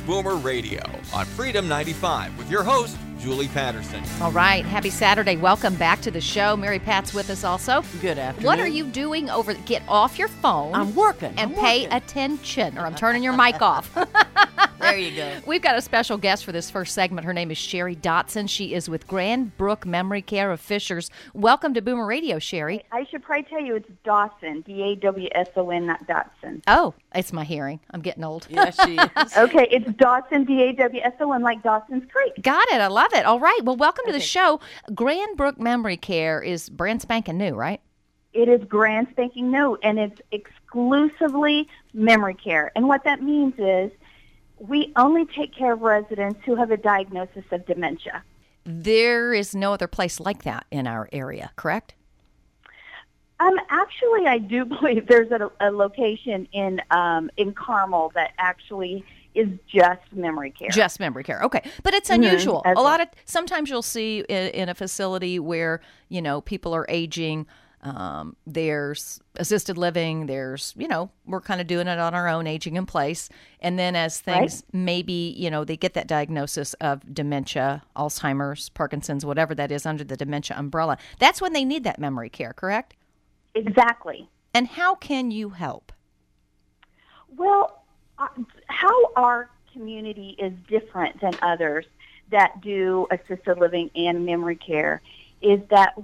Boomer Radio on Freedom 95 with your host, Julie Patterson. All right. Happy Saturday. Welcome back to the show. Mary Pat's with us also. Good afternoon. What are you doing over? Get off your phone. I'm working. And pay attention, or I'm turning your mic off. There you go. We've got a special guest for this first segment. Her name is Sherry Dotson. She is with Grand Brook Memory Care of Fishers. Welcome to Boomer Radio, Sherry. I should probably tell you it's Dawson, D-A-W-S-O-N, not Dotson. Oh, it's my hearing. I'm getting old. Yes, she is. Okay, it's Dawson, D-A-W-S-O-N, like Dawson's Creek. Got it. I love it. All right. Well, welcome to the show. Grand Brook Memory Care is brand spanking new, right? It is brand spanking new, and it's exclusively memory care. And what that means is we only take care of residents who have a diagnosis of dementia. There is no other place like that in our area, correct? Actually, I do believe there's a location in Carmel that actually is just memory care. Just memory care. Okay. But it's unusual. Sometimes you'll see in a facility where, people are aging. There's assisted living. There's, we're kind of doing it on our own, aging in place. And then as things maybe, they get that diagnosis of dementia, Alzheimer's, Parkinson's, whatever that is under the dementia umbrella. That's when they need that memory care, correct? Exactly. And how can you help? Well, how our community is different than others that do assisted living and memory care is that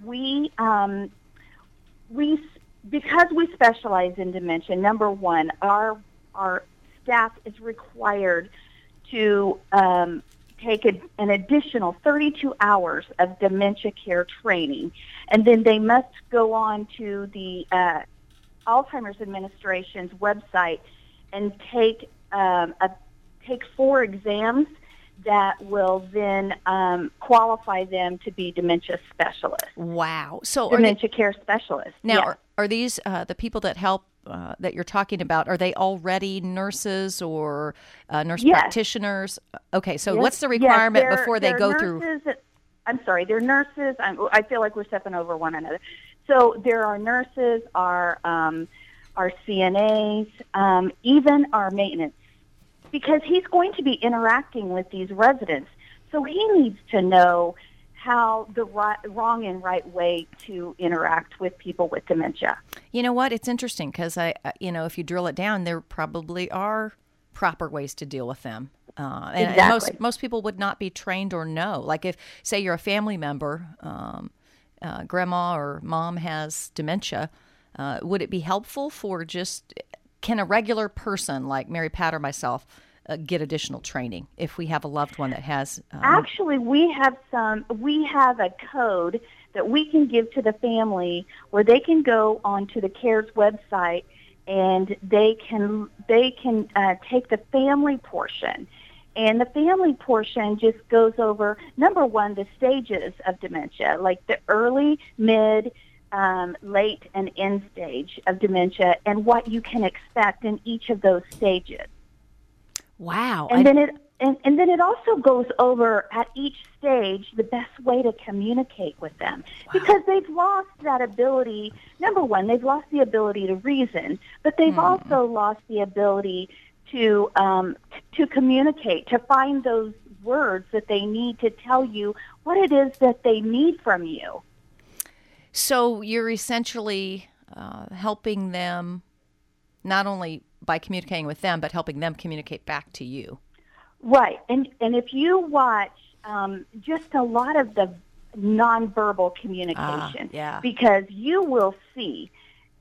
because we specialize in dementia, number one, our staff is required to take an additional 32 hours of dementia care training, and then they must go on to the Alzheimer's Administration's website and take 4 exams that will then qualify them to be dementia specialists. Wow. So dementia care specialists. Now, yes. are these the people that help that you're talking about, are they already nurses or nurse practitioners? Okay, so what's the requirement before they go through? I'm sorry, they're nurses. I feel like we're stepping over one another. So there are nurses, our CNAs, even our maintenance, because he's going to be interacting with these residents. So he needs to know how the wrong and right way to interact with people with dementia. You know what? It's interesting because if you drill it down, there probably are proper ways to deal with them. Exactly. And most people would not be trained or know. Like if, say, you're a family member, grandma or mom has dementia, would it be helpful for can a regular person like Mary Pat or myself get additional training if we have a loved one that has? Actually, we have a code that we can give to the family where they can go onto the CARES website and they can take the family portion. And the family portion just goes over, number one, the stages of dementia, like the early, mid, late, and end stage of dementia, and what you can expect in each of those stages. Wow. And then it also goes over at each stage the best way to communicate with them. Wow. Because they've lost that ability. Number one, they've lost the ability to reason, but they've also lost the ability to communicate, to find those words that they need to tell you what it is that they need from you. So you're essentially helping them not only by communicating with them, but helping them communicate back to you. Right. And if you watch just a lot of the nonverbal communication, because you will see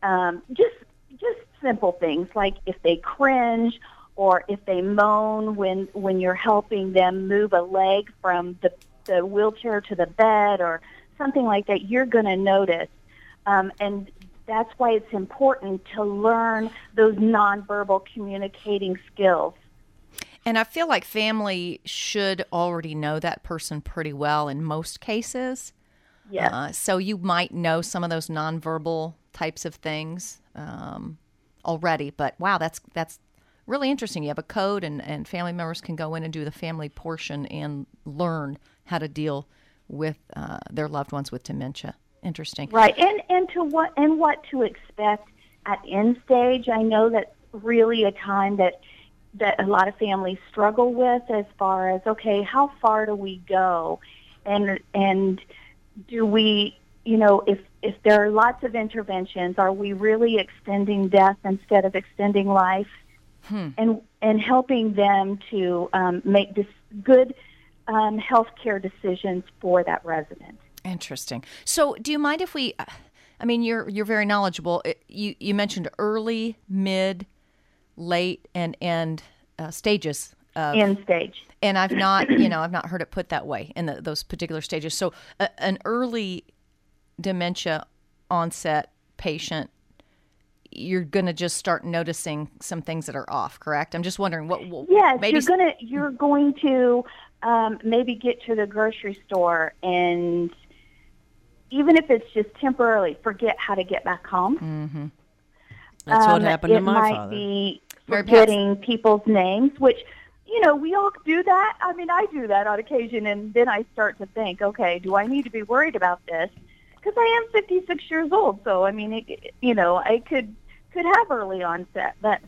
just simple things like if they cringe or if they moan when you're helping them move a leg from the wheelchair to the bed or something like that, you're going to notice. And that's why it's important to learn those nonverbal communicating skills. And I feel like family should already know that person pretty well in most cases. Yes. So you might know some of those nonverbal types of things already. But wow, that's really interesting. You have a code and family members can go in and do the family portion and learn how to deal with their loved ones with dementia. Interesting. Right. And what to expect at end stage. I know that's really a time that that a lot of families struggle with as far as, okay, how far do we go? And do we, if there are lots of interventions, are we really extending death instead of extending life? And helping them to make good healthcare decisions for that resident. Interesting. So do you mind if we, you're very knowledgeable. You mentioned early, mid, late, and end stages. End stage. And I've not, I've not heard it put that way in those particular stages. So an early dementia onset patient, you're going to just start noticing some things that are off, correct? I'm just wondering what. Yes, you're going to maybe get to the grocery store, and even if it's just temporarily, forget how to get back home. Mm-hmm. That's what happened to my father. It might be forgetting people's names, which, we all do that. I mean, I do that on occasion, and then I start to think, okay, do I need to be worried about this? Because I am 56 years old, so, I mean, I could have early onset, but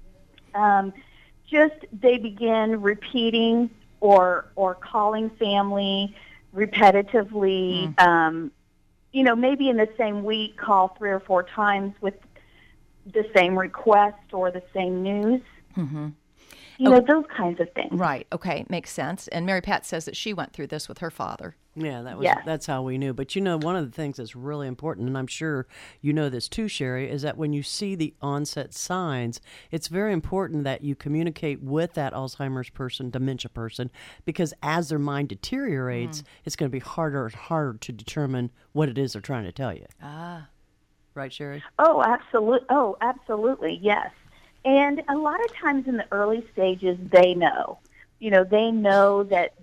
just they begin repeating or calling family repetitively, maybe in the same week, call 3 or 4 times with the same request or the same news. Mm-hmm. Those kinds of things. Right. Okay. Makes sense. And Mary Pat says that she went through this with her father. Yeah, that's how we knew. But one of the things that's really important, and I'm sure you know this too, Sherry, is that when you see the onset signs, it's very important that you communicate with that Alzheimer's person, dementia person, because as their mind deteriorates, it's going to be harder and harder to determine what it is they're trying to tell you. Ah. Right, Sherry? Oh, absolutely, yes. And a lot of times in the early stages, they know. They know that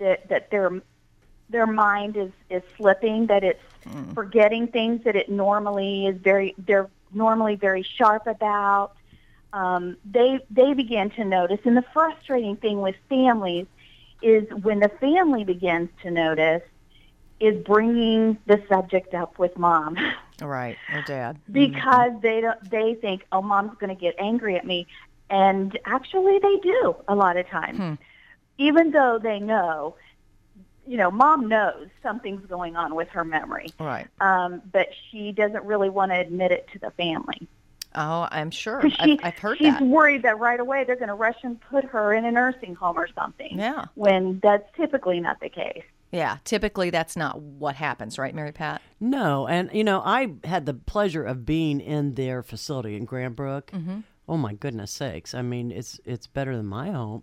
their mind is slipping, that it's forgetting things that it normally they're normally very sharp about. They begin to notice. And the frustrating thing with families is when the family begins to notice is bringing the subject up with mom. Right, or dad. Because they think, oh, mom's going to get angry at me. And actually they do a lot of times. Even though they know, mom knows something's going on with her memory. Right. But she doesn't really want to admit it to the family. Oh, I'm sure. I've heard she's that. She's worried that right away they're going to rush and put her in a nursing home or something. Yeah. When that's typically not the case. Yeah, typically that's not what happens, right, Mary Pat? No, and I had the pleasure of being in their facility in Grambrook. Mm-hmm. Oh my goodness sakes! I mean, it's better than my home.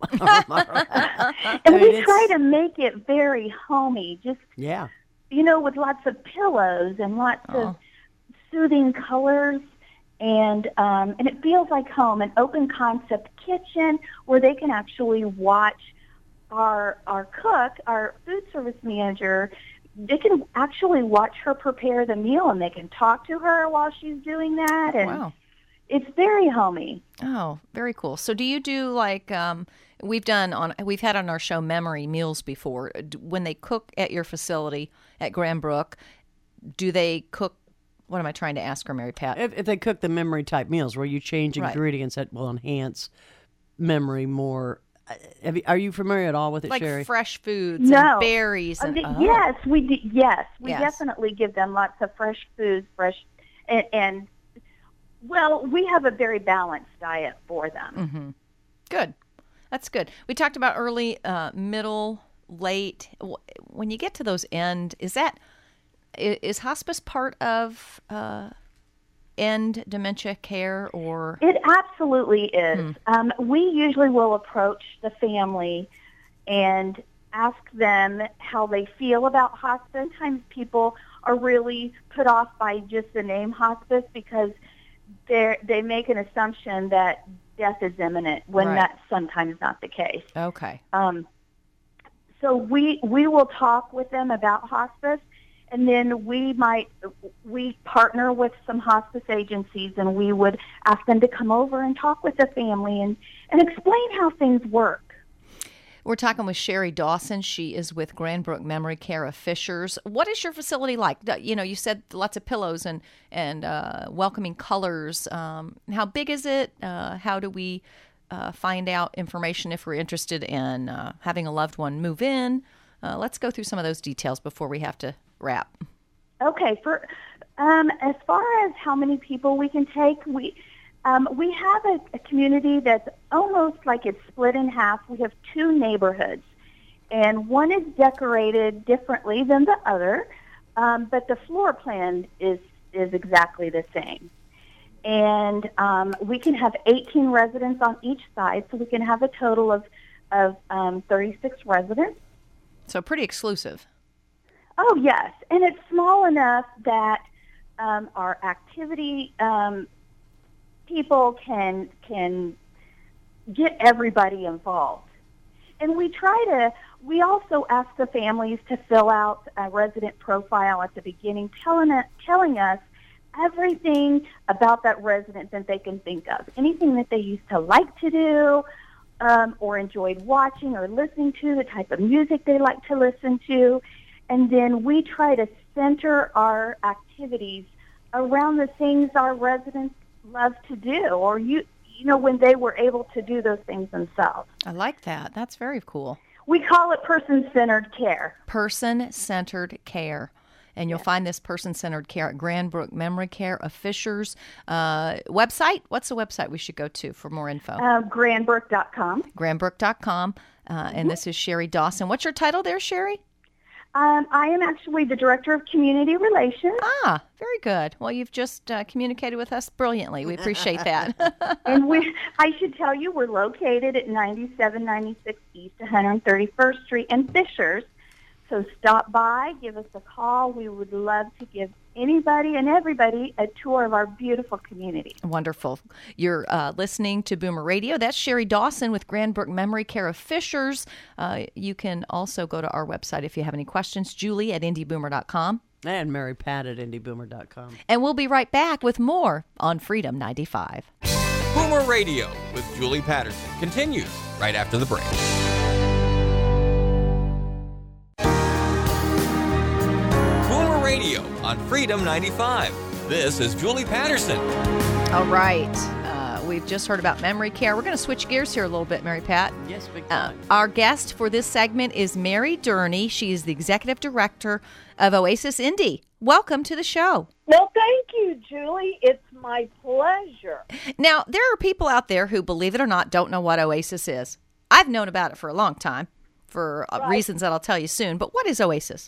And we try to make it very homey, just with lots of pillows and lots of soothing colors, and it feels like home. An open concept kitchen where they can actually watch. Our cook, our food service manager, they can actually watch her prepare the meal, and they can talk to her while she's doing that. And it's very homey. Oh, very cool. So do you do like we've had on our show Memory Meals before? When they cook at your facility at Grambrook, do they cook? What am I trying to ask her, Mary Pat? If they cook the memory type meals where you change ingredients that will enhance memory more. Are you familiar at all with it, like Sherry? Like fresh foods and berries? And, Yes, we do. Yes, we definitely give them lots of fresh foods, and we have a very balanced diet for them. Mm-hmm. Good. That's good. We talked about early, middle, late. When you get to those end, is hospice part of end dementia care, or? It absolutely is. We usually will approach the family and ask them how they feel about hospice. Sometimes people are really put off by just the name hospice because they make an assumption that death is imminent when that's sometimes not the case. Okay. So we will talk with them about hospice. And then we partner with some hospice agencies, and we would ask them to come over and talk with the family and explain how things work. We're talking with Sherry Dawson. She is with Grambrook Memory Care of Fishers. What is your facility like? You said lots of pillows and welcoming colors. How big is it? How do we find out information if we're interested in having a loved one move in? Let's go through some of those details before we have to wrap. Okay. As far as how many people we can take, we have a community that's almost like it's split in half. We have two neighborhoods, and one is decorated differently than the other, but the floor plan is exactly the same. And we can have 18 residents on each side, so we can have a total of 36 residents. So pretty exclusive. Oh, yes. And it's small enough that our activity people can get everybody involved. And we also ask the families to fill out a resident profile at the beginning, telling us everything about that resident that they can think of. Anything that they used to like to do or enjoyed watching or listening to, the type of music they like to listen to. And then we try to center our activities around the things our residents love to do, or when they were able to do those things themselves. I like that. That's very cool. We call it person-centered care. Person-centered care. And you'll find this person-centered care at Granbrook Memory Care of Fishers. Website? What's the website we should go to for more info? Granbrook.com. Granbrook.com. And this is Sherry Dawson. What's your title there, Sherry? I am actually the Director of Community Relations. Ah, very good. Well, you've just communicated with us brilliantly. We appreciate that. And I should tell you, we're located at 9796 East 131st Street in Fishers. So stop by, give us a call. We would love to give anybody and everybody a tour of our beautiful community. Wonderful. You're listening to Boomer Radio. That's Sherry Dawson with Granbrook Memory Care of Fishers. You can also go to our website if you have any questions. Julie at IndyBoomer.com. And Mary Pat at IndyBoomer.com. And we'll be right back with more on Freedom 95. Boomer Radio with Julie Patterson continues right after the break. Radio on Freedom 95. This is Julie Patterson. All right. We've just heard about memory care. We're going to switch gears here a little bit, Mary Pat. Yes, big time. Our guest for this segment is Mary Durney. She is the Executive Director of Oasis Indy. Welcome to the show. Well, thank you, Julie. It's my pleasure. Now, there are people out there who, believe it or not, don't know what Oasis is. I've known about it for a long time for reasons that I'll tell you soon. But what is Oasis?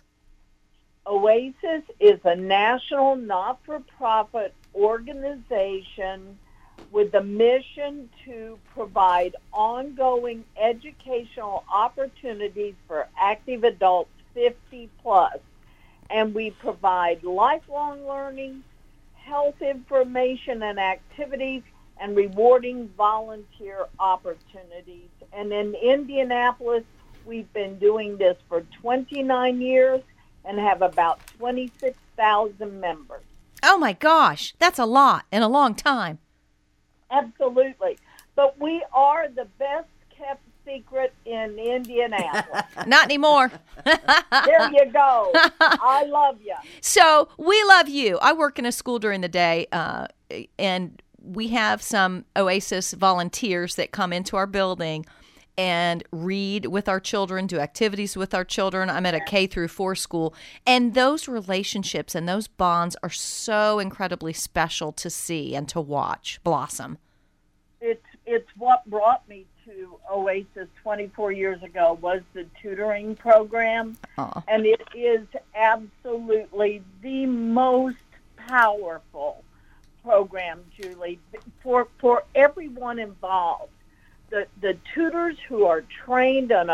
Oasis is a national not-for-profit organization with the mission to provide ongoing educational opportunities for active adults 50 plus. And we provide lifelong learning, health information and activities, and rewarding volunteer opportunities. And in Indianapolis, we've been doing this for 29 years. And have about 26,000 members. Oh, my gosh. That's a lot in a long time. Absolutely. But we are the best-kept secret in Indianapolis. Not anymore. There you go. I love you. So we love you. I work in a school during the day, and we have some Oasis volunteers that come into our building and read with our children, do activities with our children. I'm at a K through 4 school. And those relationships and those bonds are so incredibly special to see and to watch blossom. It's what brought me to Oasis 24 years ago was the tutoring program. And it is absolutely the most powerful program, Julie, for everyone involved. The tutors who are trained in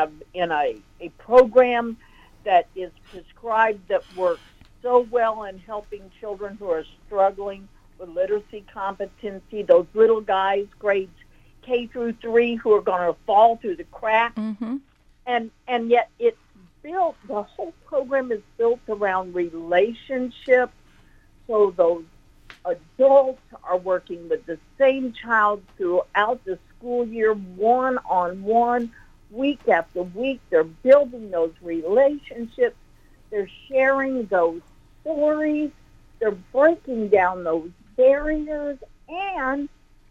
a program that is prescribed that works so well in helping children who are struggling with literacy competency, those little guys, grades K through 3, who are going to fall through the cracks. Mm-hmm. And yet it's built, the whole program is built around relationships, so those adults are working with the same child throughout the school year, one-on-one, week after week. They're building those relationships. They're sharing those stories. They're breaking down those barriers, and the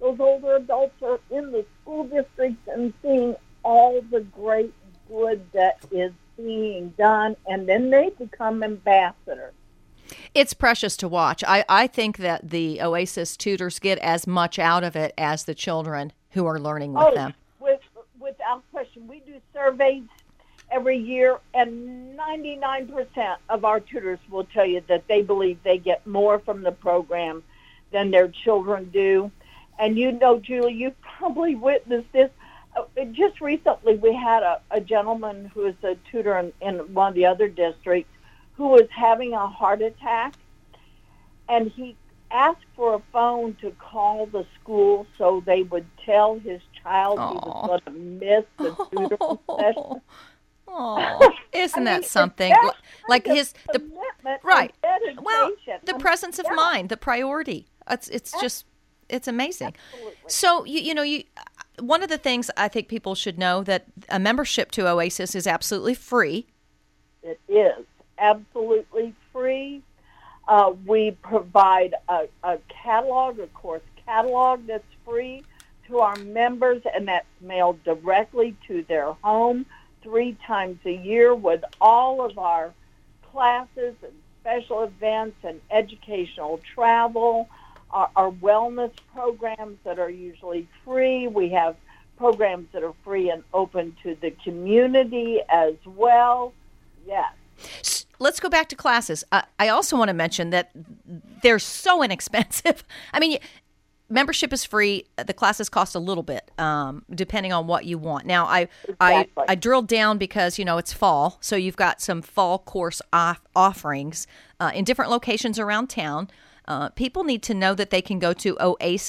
those older adults are in the school districts and seeing all the great good that is being done, and then they become ambassadors. It's precious to watch. I think that the OASIS tutors get as much out of it as the children who are learning with them. Without question. We do surveys every year, and 99% of our tutors will tell you that they believe they get more from the program than their children do. And you know, Julie, you've probably witnessed this. Just recently, we had a gentleman who is a tutor in one of the other districts who was having a heart attack, and he asked for a phone to call the school so they would tell his child he was going to miss the tutoring session. Oh, isn't that something? Like the right? Well, the presence of mind, the priority. It's amazing. Absolutely. So you one of the things I think people should know that a membership to OASIS is absolutely free. It is absolutely free. We provide a catalog, a course catalog that's free to our members, and that's mailed directly to their home 3 times a year with all of our classes and special events and educational travel, our wellness programs that are usually free. We have programs that are free and open to the community as well. Yes. Let's go back to classes. I also want to mention that they're so inexpensive. I mean, membership is free. The classes cost a little bit, depending on what you want. Now, I drilled down because, it's fall, so you've got some fall course offerings in different locations around town. People need to know that they can go to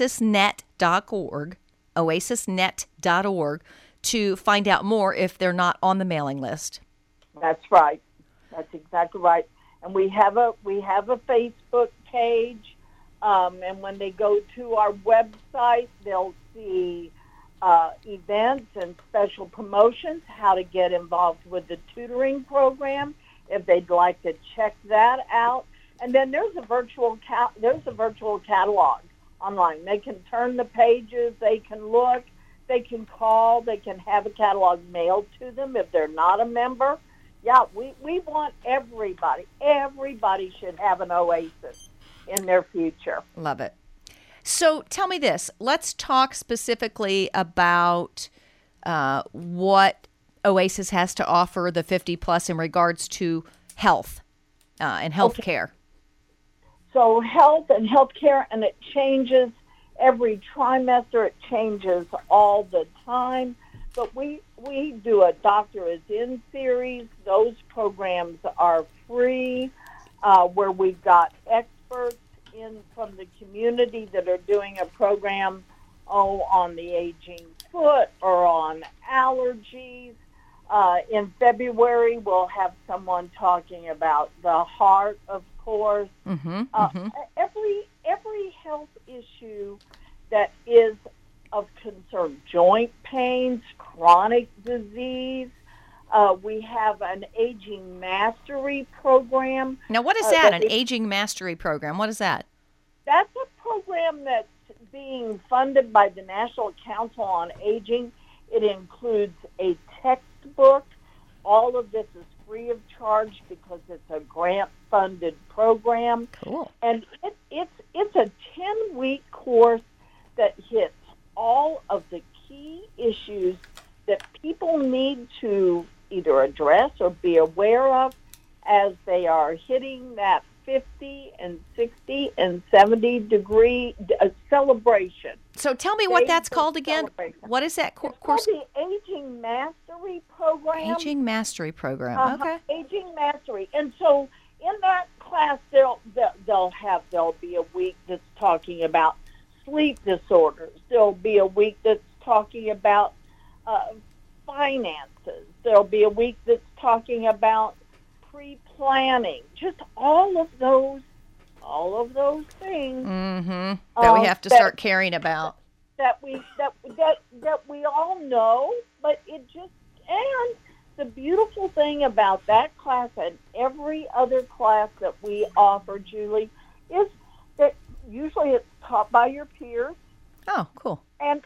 oasisnet.org to find out more if they're not on the mailing list. That's right. That's exactly right. And we have a Facebook page, and when they go to our website, they'll see events and special promotions, how to get involved with the tutoring program, if they'd like to check that out. And then there's a virtual catalog online. They can turn the pages, they can look, they can call, they can have a catalog mailed to them if they're not a member. Yeah, we want everybody. Everybody should have an OASIS in their future. Love it. So tell me this. Let's talk specifically about what OASIS has to offer the 50-plus in regards to health and health care. So health and health care, and it changes every trimester. It changes all the time. But we do a Doctor is In series. Those programs are free, where we've got experts in from the community that are doing a program, on the aging foot or on allergies. In February, we'll have someone talking about the heart, of course. Every health issue that is of concern, joint pains, chronic disease. We have an aging mastery program. Now, what is that, an aging mastery program? What is that? That's a program that's being funded by the National Council on Aging. It includes a textbook. All of this is free of charge because it's a grant-funded program. Cool. And it's a 10-week course that hits all of the key issues that people need to either address or be aware of as they are hitting that 50 and 60 and 70 degree celebration. So tell me what that's called again. What is that course? It's called the Aging Mastery Program. Aging Mastery Program. Okay. Aging Mastery. And so in that class, there'll be a week that's talking about sleep disorders. There'll be a week that's talking about finances. There'll be a week that's talking about pre-planning. Just all of those things that we have to start caring about. That we all know, but and the beautiful thing about that class and every other class that we offer, Julie, is that usually it's taught by your peers. Oh, cool. And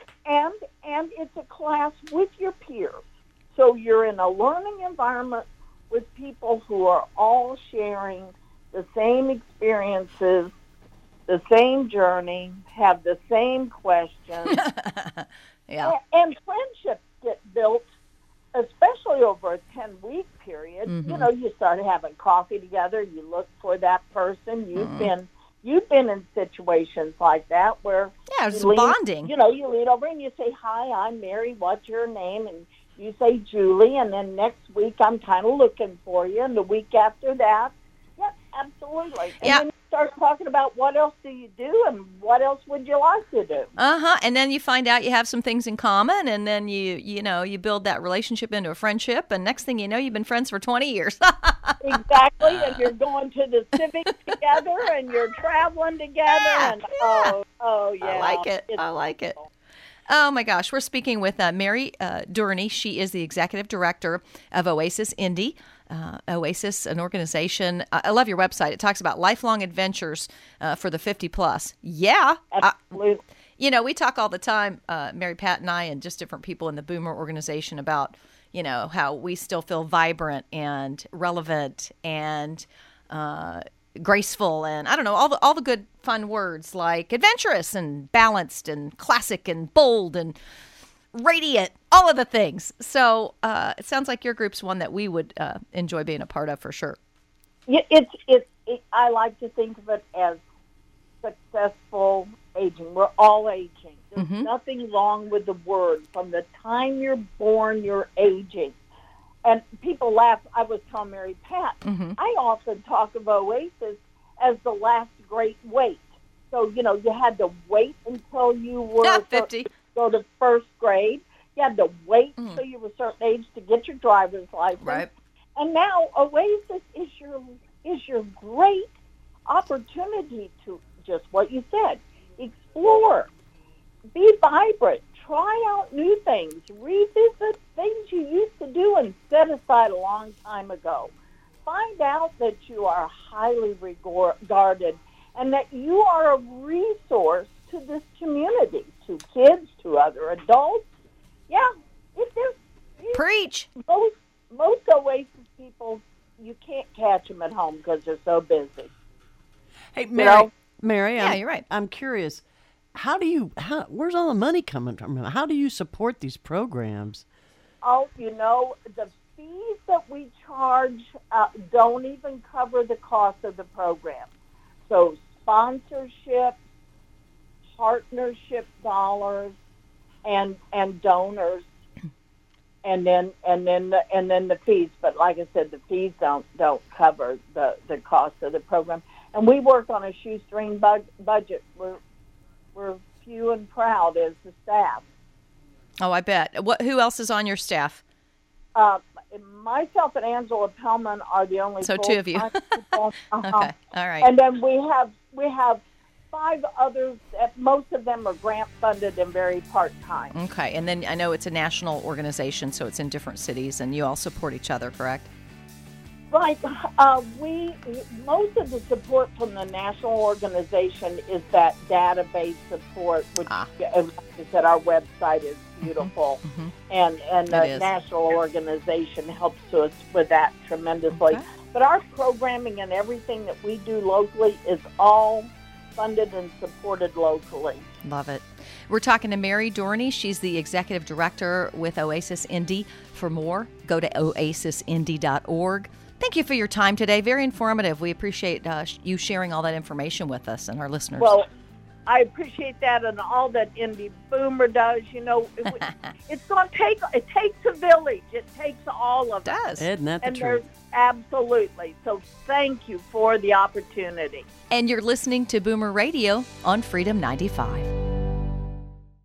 it's a class with your peers. So you're in a learning environment with people who are all sharing the same experiences, the same journey, have the same questions. Yeah. And friendships get built, especially over a 10-week period. Mm-hmm. You know, you start having coffee together, you look for that person. You've been in situations like that where it's bonding. You know, you lean over and you say, "Hi, I'm Mary. What's your name?" And you say Julie, and then next week I'm kind of looking for you, and the week after that, absolutely. And then you start talking about what else do you do and what else would you like to do. And then you find out you have some things in common, and then you build that relationship into a friendship, and next thing you know, you've been friends for 20 years. Exactly, and you're going to the Civic together, and you're traveling together, and oh yeah. I like it. Oh, my gosh. We're speaking with Mary Durney. She is the executive director of Oasis Indy. Oasis, an organization. I love your website. It talks about lifelong adventures for the 50-plus. Yeah. Absolutely. We talk all the time, Mary Pat and I, and just different people in the Boomer organization about, how we still feel vibrant and relevant and graceful, and I don't know, all the good fun words like adventurous and balanced and classic and bold and radiant, all of the things. So it sounds like your group's one that we would enjoy being a part of for sure. Yeah, I like to think of it as successful aging. We're all aging. There's nothing wrong with the word. From the time you're born, you're aging. And people laugh. I was telling Mary Pat, I often talk of Oasis as the last great wait. So, you had to wait until you were 50. Go to first grade. You had to wait until you were a certain age to get your driver's license. Right. And now Oasis is your great opportunity to, just what you said, explore, be vibrant, try out new things, revisit things you used to do and set aside a long time ago. Find out that you are highly regarded and that you are a resource to this community, to kids, to other adults. Yeah, preach. Most Oasis people, you can't catch them at home because they're so busy. Hey, Mary, you're right. I'm curious. Where's all the money coming from? How do you support these programs? Oh, the fees that we charge don't even cover the cost of the program. So sponsorship, partnership dollars, and donors, and then the fees. But like I said, the fees don't cover the cost of the program. And we work on a shoestring budget. We're few and proud as the staff. Oh, I bet. Who else is on your staff? Myself and Angela Pellman are the only. So two of you. Okay, all right. And then we have 5 others. Most of them are grant funded and very part time. Okay, and then I know it's a national organization, so it's in different cities, and you all support each other, correct? Right. Most of the support from the national organization is that database support, which, as I said, our website is beautiful, and the national organization helps us with that tremendously. Okay. But our programming and everything that we do locally is all funded and supported locally. Love it. We're talking to Mary Durney. She's the executive director with Oasis Indy. For more, go to oasisindy.org. Thank you for your time today. Very informative. We appreciate you sharing all that information with us and our listeners. Well, I appreciate that and all that Indy Boomer does. It's going to take. It takes a village. It takes all of us. It does. Isn't that the truth? Absolutely. So thank you for the opportunity. And you're listening to Boomer Radio on Freedom 95.